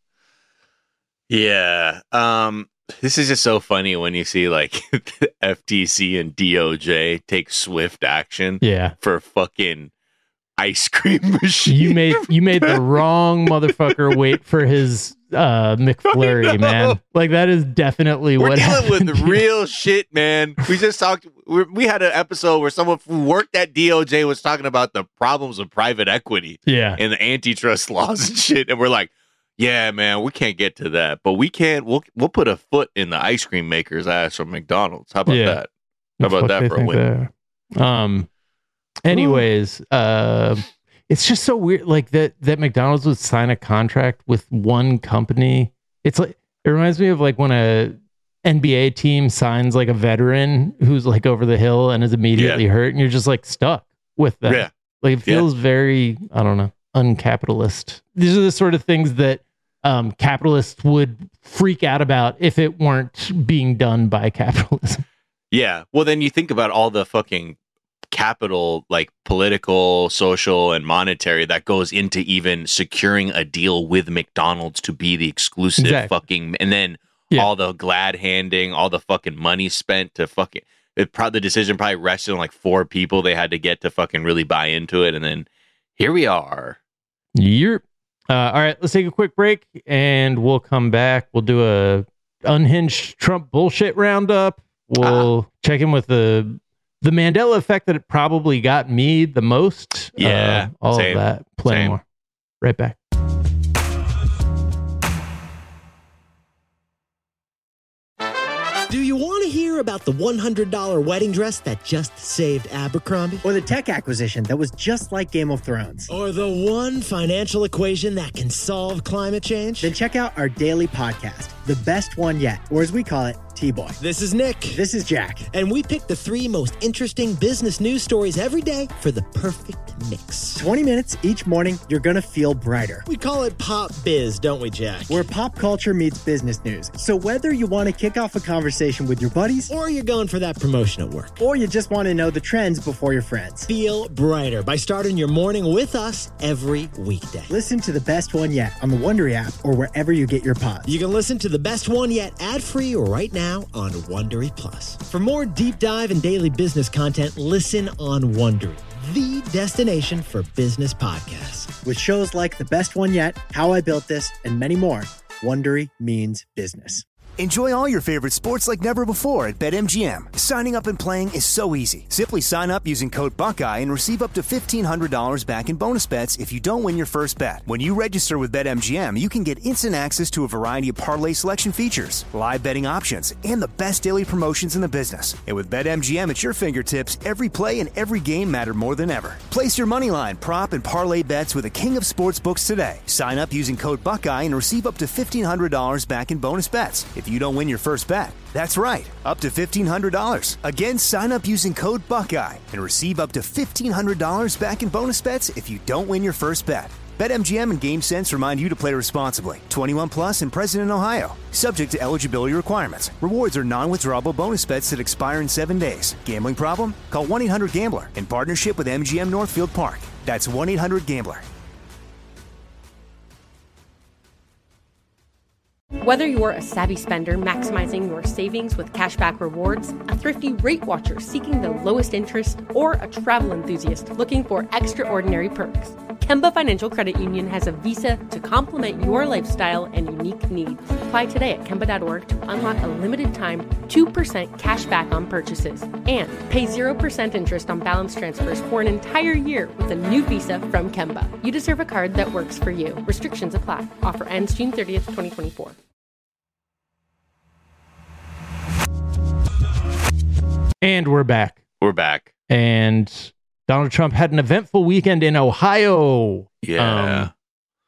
Yeah. Um, this is just so funny when you see like the F T C and D O J take swift action Yeah. for fucking ice cream machine. You made you made the wrong motherfucker wait for his uh McFlurry, I know. man. Like that is definitely We're what dealing happened with the here. real shit, man. We just talked. We we had an episode where someone who worked at D O J was talking about the problems of private equity Yeah. and the antitrust laws and shit, and we're like, yeah, man, we can't get to that, but we can. We'll we'll put a foot in the ice cream maker's ass from McDonald's. How about Yeah. that? How about Fuck that they for a think win? they are. Um. Anyways, uh, it's just so weird, like that that McDonald's would sign a contract with one company. It's like it reminds me of like when a N B A team signs like a veteran who's like over the hill and is immediately Yeah. hurt, and you're just like stuck with them. Yeah. Like it Yeah. feels very, I don't know, uncapitalist. These are the sort of things that um, capitalists would freak out about if it weren't being done by capitalism. Yeah. Well, then you think about all the fucking capital, like political, social, and monetary that goes into even securing a deal with McDonald's to be the exclusive Exactly. fucking, and then Yeah. all the glad handing, all the fucking money spent to fucking, it probably the decision probably rested on like four people they had to get to fucking really buy into it. And then here we are. Yep. Uh, all right, let's take a quick break and we'll come back. We'll do a unhinged Trump bullshit roundup. We'll check in with the the Mandela effect that it probably got me the most. Yeah, Uh, all same, of that. Plenty same. more. Right back. Do you want to hear about the one hundred dollars wedding dress that just saved Abercrombie? Or the tech acquisition that was just like Game of Thrones. Or the one financial equation that can solve climate change? Then check out our daily podcast, The Best One Yet, or as we call it, T-Boy. This is Nick. This is Jack. And we pick the three most interesting business news stories every day for the perfect mix. twenty minutes each morning, you're going to feel brighter. We call it Pop Biz, don't we, Jack? Where pop culture meets business news. So whether you want to kick off a conversation with your buddies, Or you're going for that promotion at work. or you just want to know the trends before your friends. Feel brighter by starting your morning with us every weekday. Listen to The Best One Yet on the Wondery app or wherever you get your pods. You can listen to the best one yet ad-free right now on Wondery Plus. For more deep dive and daily business content, listen on Wondery, the destination for business podcasts. With shows like The Best One Yet, How I Built This, and many more, Wondery means business. Enjoy all your favorite sports like never before at BetMGM. Signing up and playing is so easy. Simply sign up using code Buckeye and receive up to fifteen hundred dollars back in bonus bets if you don't win your first bet. When you register with BetMGM, you can get instant access to a variety of parlay selection features, live betting options, and the best daily promotions in the business. And with BetMGM at your fingertips, every play and every game matter more than ever. Place your moneyline, prop, and parlay bets with the king of sportsbooks today. Sign up using code Buckeye and receive up to fifteen hundred dollars back in bonus bets. If if you don't win your first bet. That's right, up to fifteen hundred dollars. Again, sign up using code Buckeye and receive up to fifteen hundred dollars back in bonus bets if you don't win your first bet. BetMGM and GameSense remind you to play responsibly. twenty-one plus and present in Ohio. Subject to eligibility requirements. Rewards are non-withdrawable bonus bets that expire in seven days. Gambling problem? Call one eight hundred gambler in partnership with M G M Northfield Park. That's one eight hundred gambler. Whether you're a savvy spender maximizing your savings with cashback rewards, a thrifty rate watcher seeking the lowest interest, or a travel enthusiast looking for extraordinary perks, Kemba Financial Credit Union has a visa to complement your lifestyle and unique needs. Apply today at Kemba dot org to unlock a limited time two percent cash back on purchases and pay zero percent interest on balance transfers for an entire year with a new visa from Kemba. You deserve a card that works for you. Restrictions apply. Offer ends June thirtieth, twenty twenty-four. And we're back. We're back. And Donald Trump had an eventful weekend in Ohio. Yeah. Um,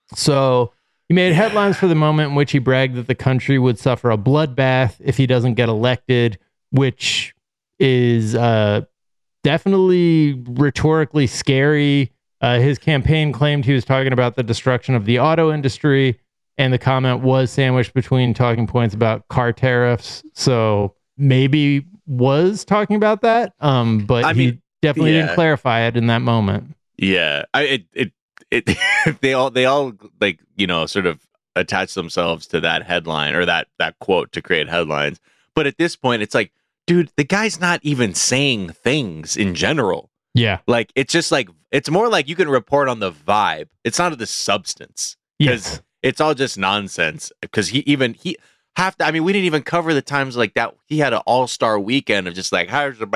so he made headlines for the moment in which he bragged that the country would suffer a bloodbath if he doesn't get elected, which is uh, definitely rhetorically scary. Uh, his campaign claimed he was talking about the destruction of the auto industry, and the comment was sandwiched between talking points about car tariffs. So maybe was talking about that, um, but I he mean, definitely yeah. didn't clarify it in that moment. Yeah, I it it, it they all they all like you know sort of attach themselves to that headline or that that quote to create headlines. But at this point, it's like, dude, the guy's not even saying things in general. Yeah, like it's just like it's more like you can report on the vibe. It's not of the substance because yes. it's all just nonsense. Because he even he. Have to, I mean, we didn't even cover the times like that. He had an all-star weekend of just like, how's the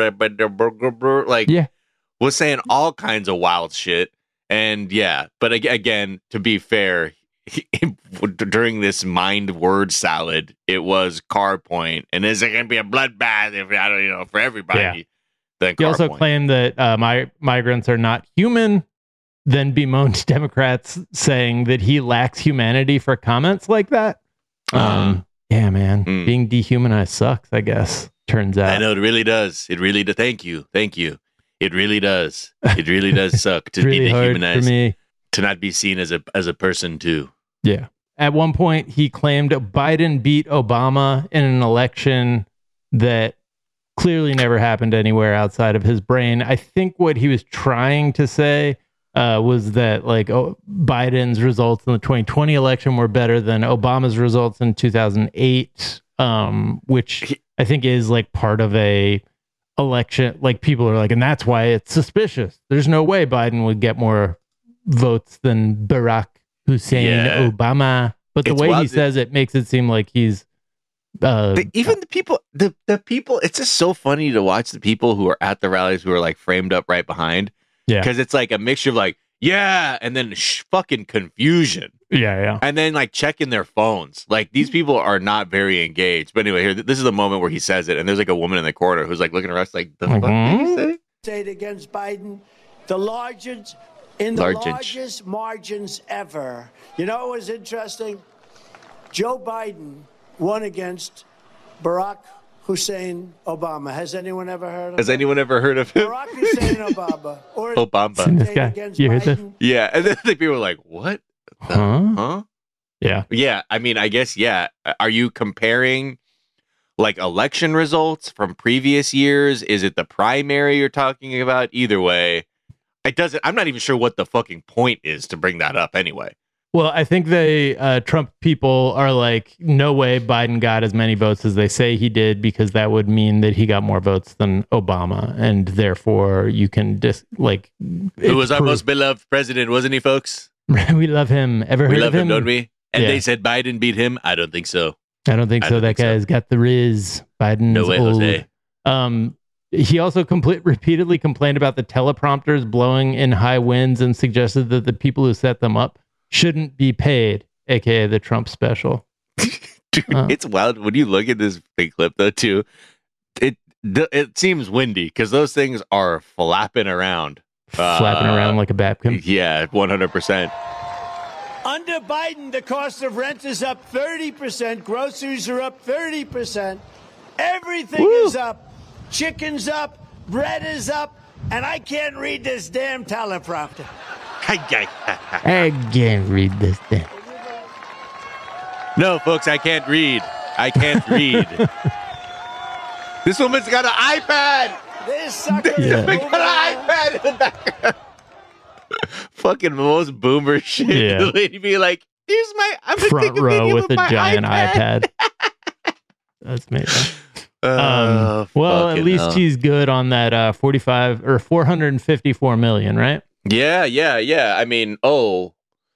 burger? Like, yeah, was saying all kinds of wild shit. And yeah, but ag- again, to be fair, he, during this mind word salad, it was car point. And is it going to be a bloodbath if I don't, you know, for everybody? Yeah. Then he car also point. claimed that uh, my migrants are not human. Then bemoaned Democrats saying that he lacks humanity for comments like that. Um, Um, yeah, man, mm. being dehumanized sucks, I guess. Turns out. I know it really does. It really does. Thank you. Thank you. It really does. It really does suck to really be hard dehumanized, for me. to not be seen as a as a person too. Yeah. At one point, he claimed Biden beat Obama in an election that clearly never happened anywhere outside of his brain. I think what he was trying to say uh, was that like oh, Biden's results in the twenty twenty election were better than Obama's results in two thousand eight, um, which I think is like part of a election. Like people are like, and that's why it's suspicious. There's no way Biden would get more votes than Barack Hussein Yeah. Obama. But the It's way wild. he says it makes it seem like he's uh, But even the people, the the people, it's just so funny to watch the people who are at the rallies who are like framed up right behind. yeah, Because it's like a mixture of like, yeah, and then sh- fucking confusion. yeah, yeah. And then like checking their phones. Like these people are not very engaged. But anyway, here, th- this is the moment where he says it. And there's like a woman in the corner who's like looking around, like, the Like, fuck did hmm? he say? State against Biden, the largest in the Largest. largest margins ever. You know what was interesting? Joe Biden won against Barack Hussein Obama. Has anyone ever heard of Has him? anyone ever heard of him? Barack Hussein Obama. Or Obama. This state guy, against you heard that? Biden. Yeah. And then the people are like, what? The- Huh? Huh? Yeah. Yeah, I mean, I guess, yeah. Are you comparing like election results from previous years? Is it the primary you're talking about? Either way, it doesn't. I'm not even sure what the fucking point is to bring that up anyway. Well, I think they uh, Trump people are like, no way Biden got as many votes as they say he did, because that would mean that he got more votes than Obama, and therefore you can just like. Who was our most beloved president, wasn't he, folks? We love him. Ever We heard love of him, don't we? And Yeah. they said Biden beat him. I don't think so. I don't think I so. don't that think so. guy's got the Riz. Biden's No way, old. Jose. Um, he also complete, repeatedly complained about the teleprompters blowing in high winds and suggested that the people who set them up shouldn't be paid, aka the Trump special. Dude, Uh. it's wild when you look at this big clip, though. Too, it it seems windy because those things are flapping around, Flapping Uh, around like a babkin. Yeah, one hundred percent. Under Biden, the cost of rent is up thirty percent. Groceries are up thirty percent. Everything Woo. is up. Chicken's up. Bread is up. And I can't read this damn teleprompter. I can't read this thing. No, folks, I can't read. I can't read. This woman's got an iPad. This sucker Yeah. is Got an iPad in the background. Fucking most boomer shit. Yeah. The lady be like, here's my I'm Front taking a row video with a my giant iPad. iPad. That's amazing. Uh, Um, well, at fucking least hell. he's good on that uh, forty-five or four hundred fifty-four million, right? Yeah, yeah, yeah. I mean, oh,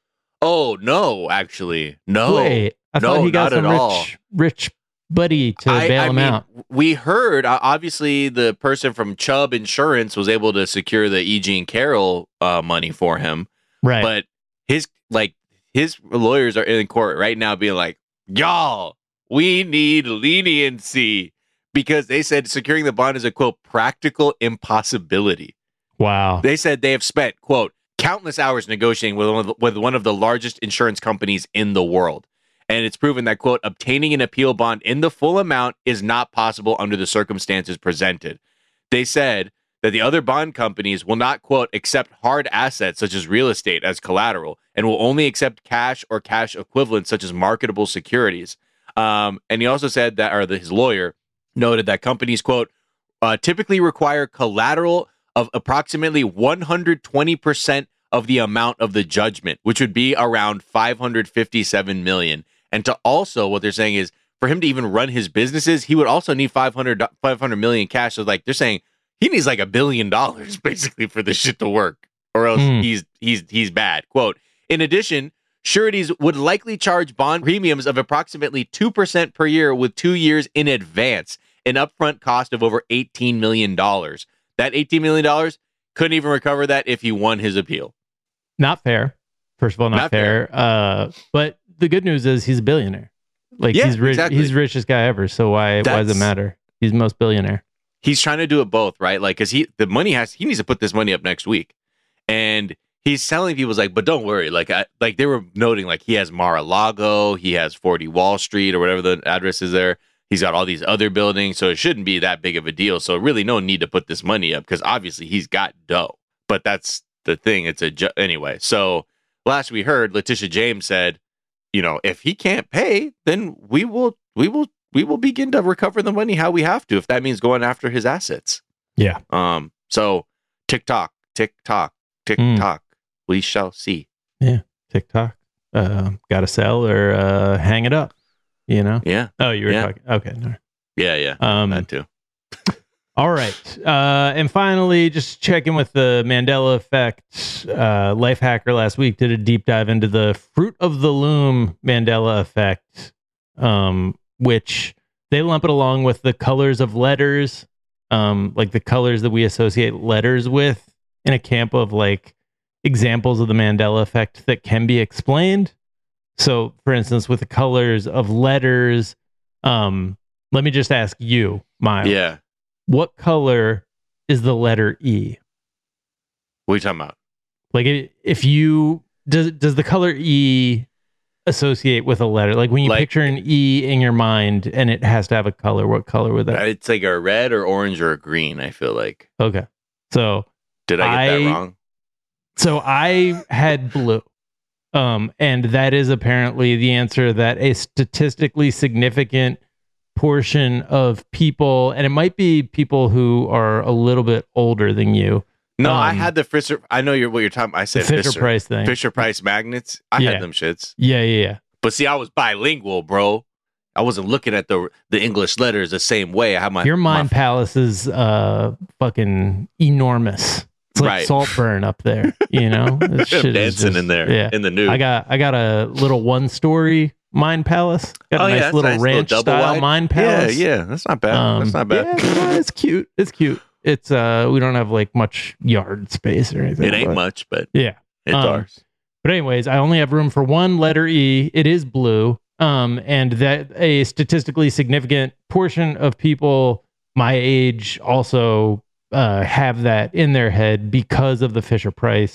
oh no, actually, no. Wait, I no, thought he got not some at all. rich, rich buddy to I, bail I him mean, out. we heard uh, obviously the person from Chubb Insurance was able to secure the E. Jean Carroll uh, money for him, Right. but his like his lawyers are in court right now, being like, "Y'all, we need leniency." Because they said securing the bond is a, quote, practical impossibility. Wow. They said they have spent, quote, countless hours negotiating with one of the, with one of the largest insurance companies in the world. And it's proven that, quote, obtaining an appeal bond in the full amount is not possible under the circumstances presented. They said that the other bond companies will not, quote, accept hard assets such as real estate as collateral and will only accept cash or cash equivalents such as marketable securities. Um, and he also said that, or the, his lawyer, noted that companies, quote, uh, typically require collateral of approximately one hundred twenty percent of the amount of the judgment, which would be around five hundred fifty-seven million. And to also, what they're saying is, for him to even run his businesses, he would also need five hundred, five hundred million cash. So like they're saying he needs like a billion dollars basically for this shit to work, or else Mm. he's he's he's bad. Quote, in addition, sureties would likely charge bond premiums of approximately two percent per year with two years in advance, an upfront cost of over eighteen million dollars. That eighteen million dollars couldn't even recover that if he won his appeal. Not fair. First of all, not, Not fair. Uh, but the good news is he's a billionaire. Like Yeah, he's rich. exactly. He's the richest guy ever. So why? why does That's- it matter? He's the most billionaire. He's trying to do it both, right? Like, because he the money has he needs to put this money up next week, and he's telling people like, but don't worry, like, I, like they were noting like he has Mar-a-Lago, he has forty Wall Street or whatever the address is there. He's got all these other buildings, so it shouldn't be that big of a deal. So really, no need to put this money up because obviously he's got dough. But that's the thing; it's a ju- anyway. So last we heard, Letitia James said, you know, if he can't pay, then we will, we will, we will begin to recover the money how we have to. If that means going after his assets. Yeah. Um. So tick tock, tick tock, tick Mm. tock. We shall see. TikTok. Uh, got to sell or uh, hang it up. You know. Yeah. Oh, you were Yeah. talking. Okay. No. Yeah. Yeah. Um, that too. All right. Uh, and finally, just checking with the Mandela effect. Uh, Lifehacker last week did a deep dive into the Fruit of the Loom Mandela effect, um, which they lump it along with the colors of letters, um, like the colors that we associate letters with, in a camp of like examples of the Mandela effect that can be explained. So, for instance, with the colors of letters, um, let me just ask you, Miles. Yeah. What color is the letter E? What are you talking about? Like, i- if you does does the color E associate with a letter? Like when you Like- picture an E in your mind and it has to have a color, what color would that? It's like a red or orange or a green. I feel like. Okay, so Did I get I- that wrong? so I had blue, um, and that is apparently the answer that a statistically significant portion of people, and it might be people who are a little bit older than you. No, I um, had the Fisher. I know you're what you're talking. I The said Fisher Fisher Price thing. Fisher Price magnets. I Yeah. had them shits. Yeah, yeah, yeah. But see, I was bilingual, bro. I wasn't looking at the the English letters the same way. I had my Your mind my, palace is uh fucking enormous. It's like Right. Saltburn up there, you know? This shit is dancing just- in there Yeah. in the nude. I got I got a little one story mind palace. Got a Oh, yeah, nice that's little nice, little ranch double style wide. mind yeah, palace. yeah, that's not bad. Um, that's not bad. Yeah, it's, not- it's cute. It's cute. It's uh we don't have like much yard space or anything. It ain't but- much, but Yeah. it's Um, ours. But anyways, I only have room for one letter E. It is blue. Um, and that a statistically significant portion of people my age also uh, have that in their head because of the Fisher Price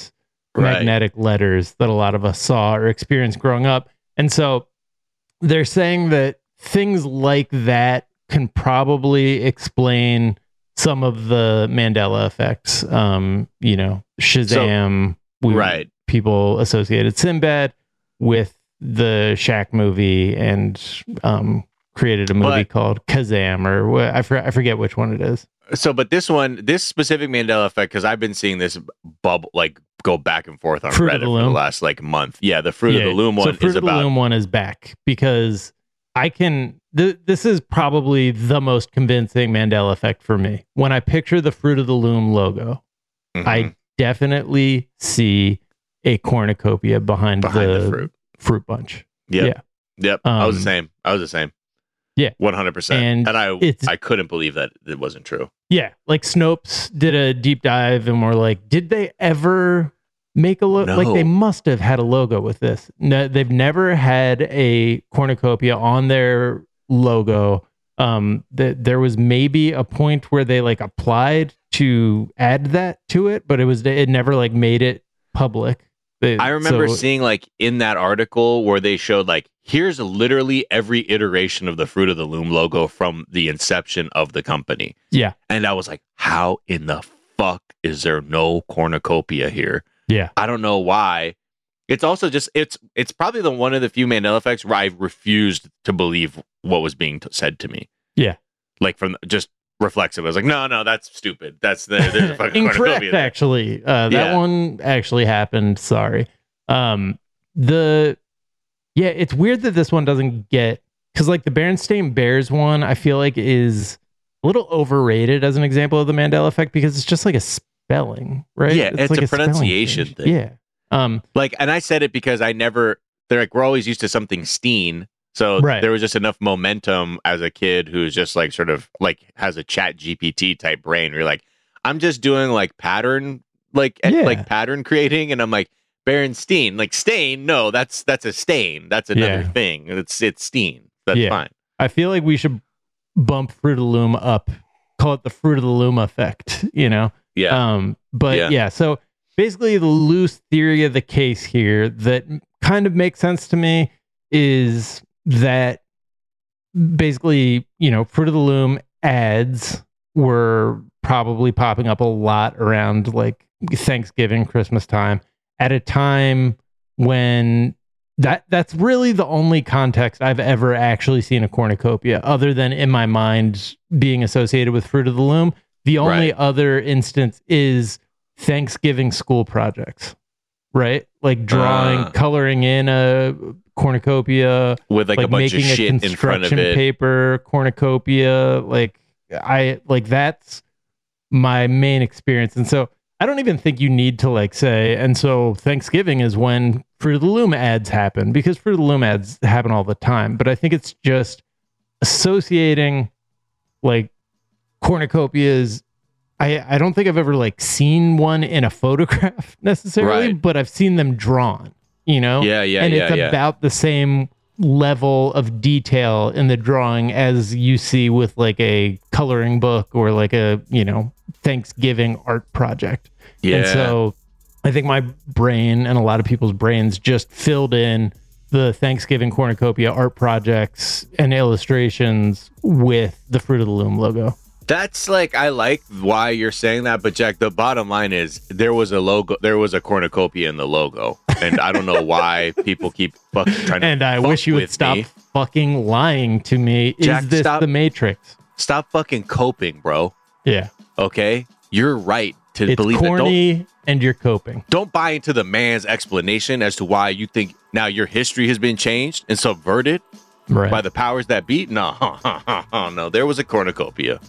Right. magnetic letters that a lot of us saw or experienced growing up. And so they're saying that things like that can probably explain some of the Mandela effects. Um, you know, Shazam, So, we, right. people associated Sinbad with the Shaq movie and um, created a movie But- called Kazam, or wh- I, for, I forget which one it is. So, but this one, this specific Mandela effect, because I've been seeing this bubble, like go back and forth on Fruit of Reddit the for the Loom? last like month. Yeah, the Fruit of the Loom so one Fruit is of the about. Loom one is back because I can. Th- this is probably the most convincing Mandela effect for me. When I picture the Fruit of the Loom logo, Mhm. I definitely see a cornucopia behind, Behind the, the fruit. fruit bunch. Yep. Yeah. Yep. I was the Um, same. I was the same. Yeah. one hundred percent. And And I, it's- I couldn't believe that it wasn't true. Yeah, like Snopes did a deep dive and we're like, did they ever make a logo? Like No. they must have had a logo with this. No, they've never had a cornucopia on their logo. Um, that there was maybe a point where they like applied to add that to it, but it was it never like made it public. They- I remember so- seeing like in that article where they showed like, here's literally every iteration of the Fruit of the Loom logo from the inception of the company. Yeah, And I was like, how in the fuck is there no cornucopia here? yeah, I don't know why. It's also just, it's it's probably the one of the few Mandela effects where I refused to believe what was being t- said to me. yeah. Like from just reflexive. I was like, no, no, that's stupid. That's the, there's a fucking Incorrect, cornucopia there. actually. Uh, that Yeah. one actually happened. Sorry. Um, the yeah, it's weird that this one doesn't get because like the Berenstain Bears one, I feel like is a little overrated as an example of the Mandela effect because it's just like a spelling, right? Yeah, it's a spelling pronunciation change. thing. Yeah. Um, Like, and I said it because I never, they're like, we're always used to something Steen. So Right. there was just enough momentum as a kid who's just like sort of like has a chat G P T type brain. Where you're like, I'm just doing like pattern, like, Yeah. like pattern creating. And I'm like, Berenstain, like stain. No, that's, that's a stain. That's another Yeah. thing. It's, it's Steen. That's Yeah. fine. I feel like we should bump Fruit of the Loom up, call it the Fruit of the Loom effect, you know? Yeah. Um, but Yeah. yeah. so basically the loose theory of the case here that kind of makes sense to me is that basically, you know, Fruit of the Loom ads were probably popping up a lot around like Thanksgiving, Christmas time at a time when that that's really the only context I've ever actually seen a cornucopia other than in my mind being associated with Fruit of the Loom. The only Right. other instance is Thanksgiving school projects, right? Like drawing, Uh. coloring in a cornucopia, With like, a bunch of making shit in front of construction it. paper cornucopia. Like I like that's my main experience, and so I don't even think you need to like say. And so Thanksgiving is when Fruit of the Loom ads happen because Fruit of the Loom ads happen all the time. But I think it's just associating like cornucopias. I, I don't think I've ever like seen one in a photograph necessarily, Right. but I've seen them drawn, you know? Yeah, yeah, And yeah, it's yeah. about the same level of detail in the drawing as you see with like a coloring book or like a, you know, Thanksgiving art project. Yeah. And so I think my brain and a lot of people's brains just filled in the Thanksgiving cornucopia art projects and illustrations with the Fruit of the Loom logo. That's like, I like why you're saying that, but Jack, the bottom line is there was a logo, there was a cornucopia in the logo, and I don't know why people keep fucking trying to. And I fuck wish you would with stop me. fucking lying to me. Jack, Is this stop. the Matrix? Stop fucking coping, bro. Yeah. Okay, you're right to It's believe that. Don't, corny and you're coping. don't buy into the man's explanation as to why you think now your history has been changed and subverted Right. by the powers that be. No, no, there was a cornucopia.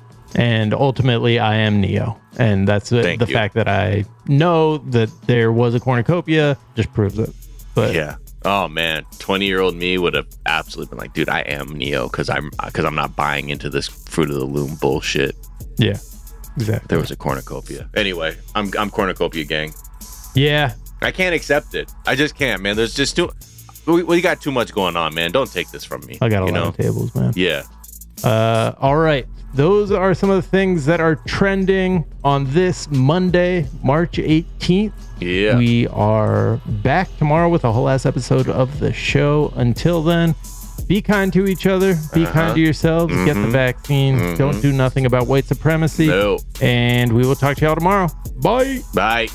And ultimately, I am Neo. And that's the, Thank the you. fact that I know that there was a cornucopia just proves it. But Yeah. Oh man, twenty year old me would have absolutely been like, dude, I am Neo because I'm because I'm not buying into this Fruit of the Loom bullshit. yeah, exactly. There was a cornucopia. Anyway, I'm I'm cornucopia gang. Yeah. I can't accept it. I just can't, man. There's just too we, we got too much going on, man. Don't take this from me. I got a you lot know? of tables, man. Yeah. Uh, all right. Those are some of the things that are trending on this Monday, March eighteenth. Yeah. We are back tomorrow with a whole ass episode of the show. Until then, be kind to each other. Be uh-huh. kind to yourselves. Mm-hmm. Get the vaccine. Mm-hmm. Don't do nothing about white supremacy. No. And we will talk to y'all tomorrow. Bye. Bye.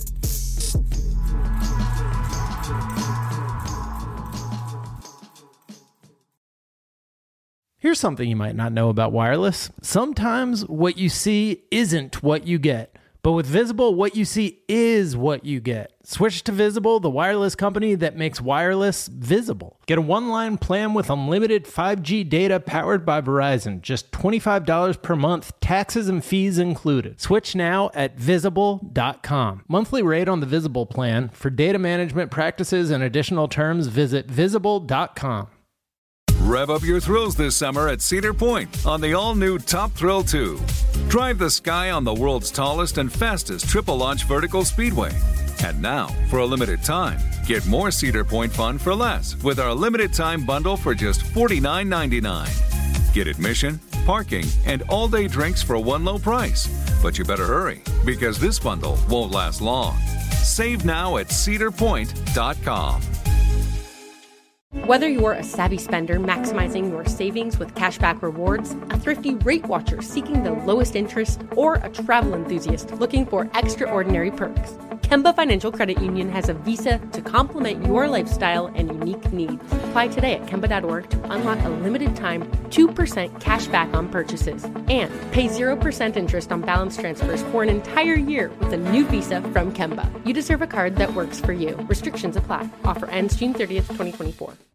Here's something you might not know about wireless. Sometimes what you see isn't what you get. But with Visible, what you see is what you get. Switch to Visible, the wireless company that makes wireless visible. Get a one-line plan with unlimited five G data powered by Verizon. Just twenty-five dollars per month, taxes and fees included. Switch now at visible dot com. Monthly rate on the Visible plan. For data management practices and additional terms, visit visible dot com. Rev up your thrills this summer at Cedar Point on the all-new Top Thrill two. Drive the sky on the world's tallest and fastest triple-launch vertical speedway. And now, for a limited time, get more Cedar Point fun for less with our limited-time bundle for just forty-nine ninety-nine. Get admission, parking, and all-day drinks for one low price. But you better hurry, because this bundle won't last long. Save now at cedar point dot com. Whether you're a savvy spender maximizing your savings with cashback rewards, a thrifty rate watcher seeking the lowest interest, or a travel enthusiast looking for extraordinary perks, Kemba Financial Credit Union has a visa to complement your lifestyle and unique needs. Apply today at kemba dot org to unlock a limited time two percent cash back on purchases and pay zero percent interest on balance transfers for an entire year with a new visa from Kemba. You deserve a card that works for you. Restrictions apply. Offer ends June thirtieth, twenty twenty-four.